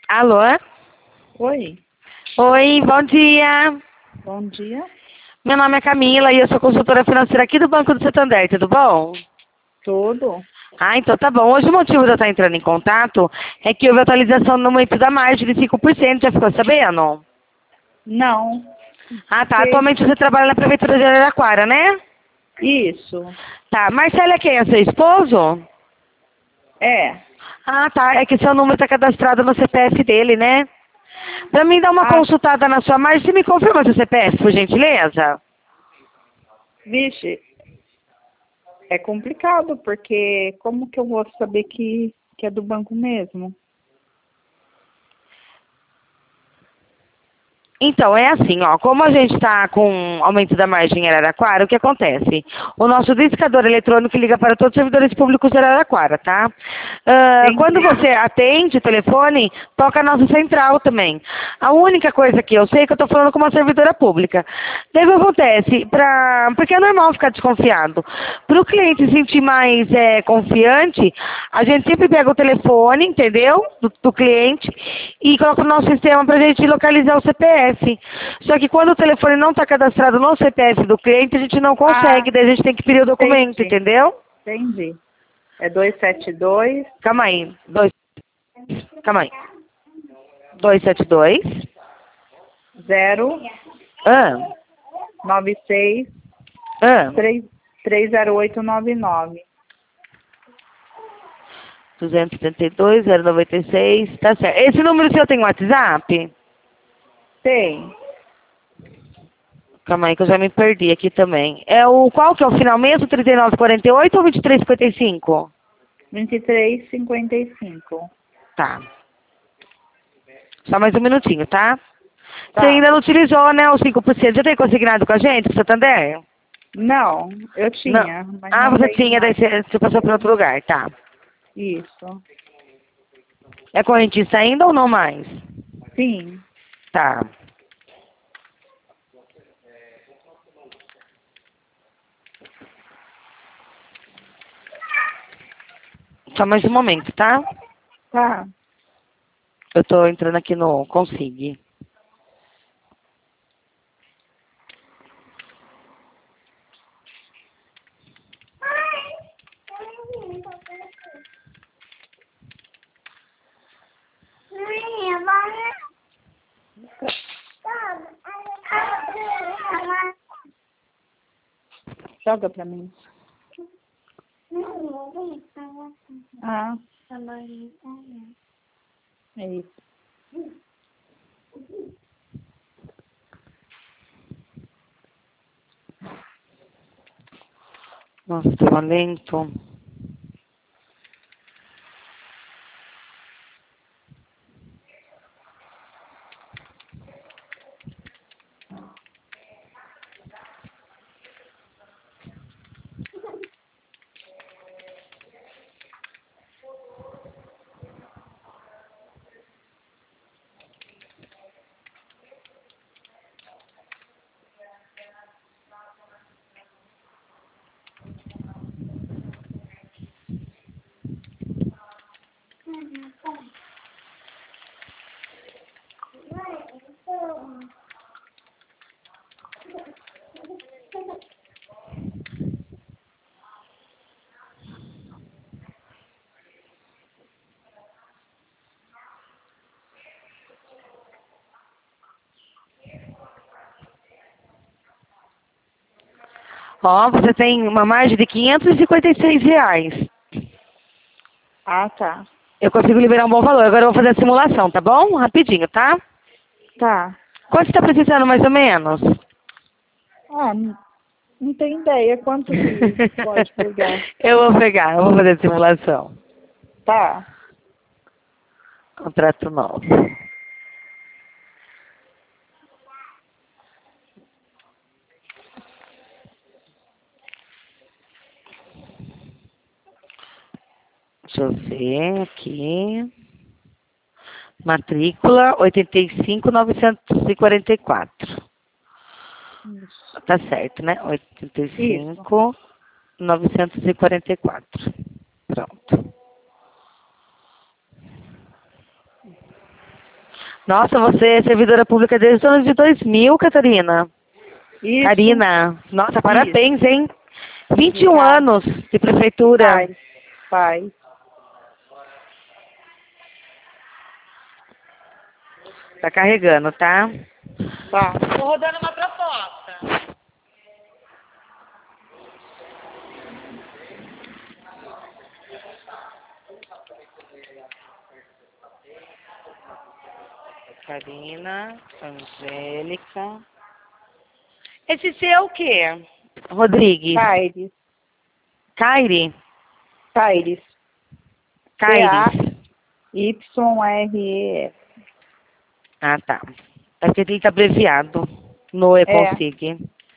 Alô? Oi, Oi, bom dia. bom dia. Meu nome é Camila e eu sou consultora financeira aqui do Banco do Santander, tudo bom? Tudo? Ah, então tá bom. Hoje o motivo de eu estar entrando em contato é que houve atualização no aumento da margem de 5%, já ficou sabendo? Não. Ah, tá. Que... Atualmente você trabalha na Prefeitura de Araraquara, né? Isso. Tá. Marcelo é quem? É seu esposo? É. Ah, tá. É que seu número está cadastrado no CPF dele, né? Pra mim dar uma Ah, consultada na sua margem, você me confirma seu CPF, por gentileza? vixe, é complicado, porque como que eu vou saber que é do banco mesmo? Então, é assim, ó, como a gente está com aumento da margem em Araraquara, o que acontece? O nosso discador eletrônico liga para todos os servidores públicos de Araraquara, tá? Quando Entendi. você atende o telefone, toca a nossa central também. A única coisa que eu sei é que eu estou falando com uma servidora pública. Daí o que acontece? Porque é normal ficar desconfiado. Para o cliente se sentir mais confiante, a gente sempre pega o telefone, entendeu? Do cliente e coloca no nosso sistema para a gente localizar o CPF. Só que quando o telefone não está cadastrado no CPF do cliente, a gente não Ah, consegue, daí a gente tem que pedir o documento, entendi. entendeu? Entendi. É 272 Calma aí. Calma aí. 272. 0 Ah, 96 ah. 30899. 272, 096, tá certo. Esse número seu tem WhatsApp? Tem. Calma aí que eu já me perdi aqui também. Qual que é o final mesmo? 3948 ou 2355? 2355. Tá. Só mais um minutinho, tá? Você Tá. ainda não utilizou, né, os 5%? Já tem consignado com a gente, Santander? Não, eu Não. tinha, mas Ah, não você tenho tinha, daí mais. você passou para outro lugar, tá. Isso. É correntista ainda ou não mais? Sim. Tá. Só mais um momento, tá? Tá. Eu tô entrando aqui no Consig. Joga pra mim. Ah, é isso. Nossa, tô lento. Ó, você tem uma margem de R$ 556. Ah, tá. Eu consigo liberar um bom valor. Agora eu vou fazer a simulação, tá bom? Rapidinho, tá? Tá. Quanto você tá precisando, mais ou menos? Ah, não tenho ideia quanto que pode pegar. Eu vou fazer a simulação. Tá. Contrato novo. Deixa eu ver aqui. Matrícula 85.944. Isso. Tá certo, né? Isso. 85.944. Pronto. Nossa, você é servidora pública desde os anos de 2000, Catarina. Isso. Karina, nossa, parabéns, hein? 21 Obrigada. anos de prefeitura. Faz. Tá carregando, tá? Tá. Tô rodando uma proposta. Karina, Angélica. Esse seu é o quê? Rodrigues. Caires. Caire? Caires. Caires. YRES. Ah, tá. É porque ele tá abreviado no Econsig.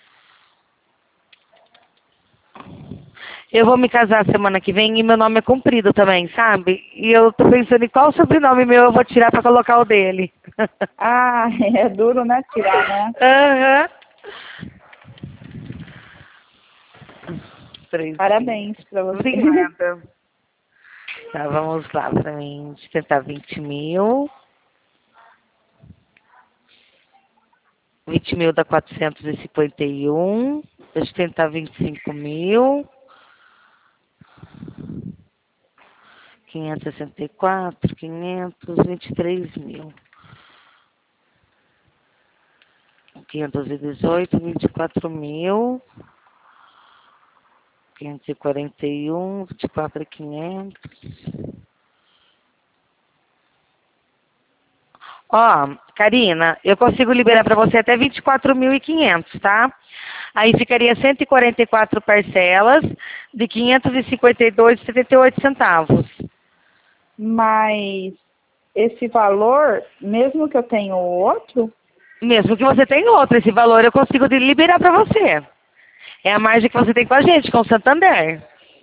Eu vou me casar semana que vem e meu nome é comprido também, sabe? E eu tô pensando em qual sobrenome meu eu vou tirar pra colocar o dele. Ah, é duro, né? Tirar, né? Aham. Parabéns pra você. Obrigada. Tá, vamos lá pra mim. Deixa eu tentar 20 mil. 20 mil dá 451. Deixa eu tentar 25 mil. 564, 523 mil. 518, 24 mil. 541, 24 e 500. Ó, Karina, eu consigo liberar para você até 24.500, tá? Aí ficaria 144 parcelas de 552,78 centavos. Mas esse valor, mesmo que eu tenha o outro, Mesmo que você tenha outro, esse valor eu consigo liberar para você. É a margem que você tem com a gente, com o Santander.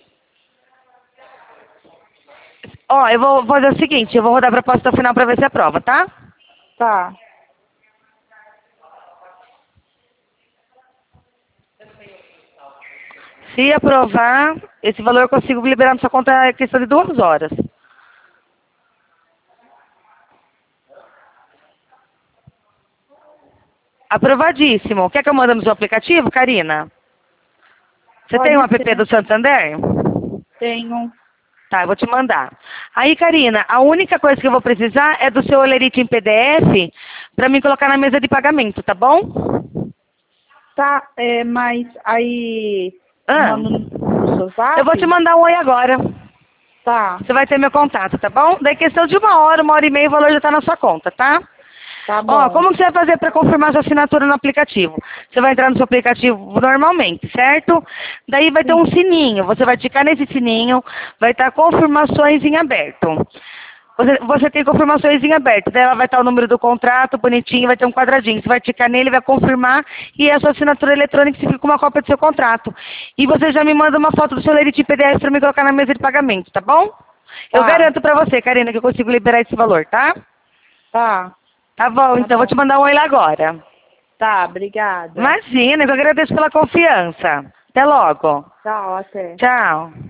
Ó, eu vou fazer o seguinte, eu vou rodar a proposta final para ver se aprova, tá? tá. Se aprovar, esse valor eu consigo liberar na sua conta em questão de 2 horas. Aprovadíssimo. Quer que eu mande no seu aplicativo, Karina? Você tem um Pode app ser. do Santander? Tenho. Tá, eu vou te mandar. Aí, Karina, a única coisa que eu vou precisar é do seu olerite em PDF para me colocar na mesa de pagamento, tá bom? Tá, mas aí Ah, mando no seu zap? eu vou te mandar um oi agora. Tá, Você vai ter meu contato, tá bom? Daí questão de 1 hora e meia, o valor já tá na sua conta, tá? tá Ó, bom. como que você vai fazer para confirmar sua assinatura no aplicativo? Você vai entrar no seu aplicativo normalmente, certo? Daí vai ter um Sim. sininho. Você vai clicar nesse sininho, vai estar confirmações em aberto. Você tem confirmações em aberto. Daí ela vai estar o número do contrato, bonitinho, vai ter um quadradinho. Você vai clicar nele, vai confirmar e é a sua assinatura eletrônica que fica com uma cópia do seu contrato. E você já me manda uma foto do seu lerite PDF para me colocar na mesa de pagamento, tá bom? Eu Tá. garanto para você, Karina, que eu consigo liberar esse valor, tá? Tá, Tá bom, então vou te mandar um oi lá agora. tá, obrigada. Imagina, eu agradeço pela confiança. Até logo. Tchau, até. Tchau.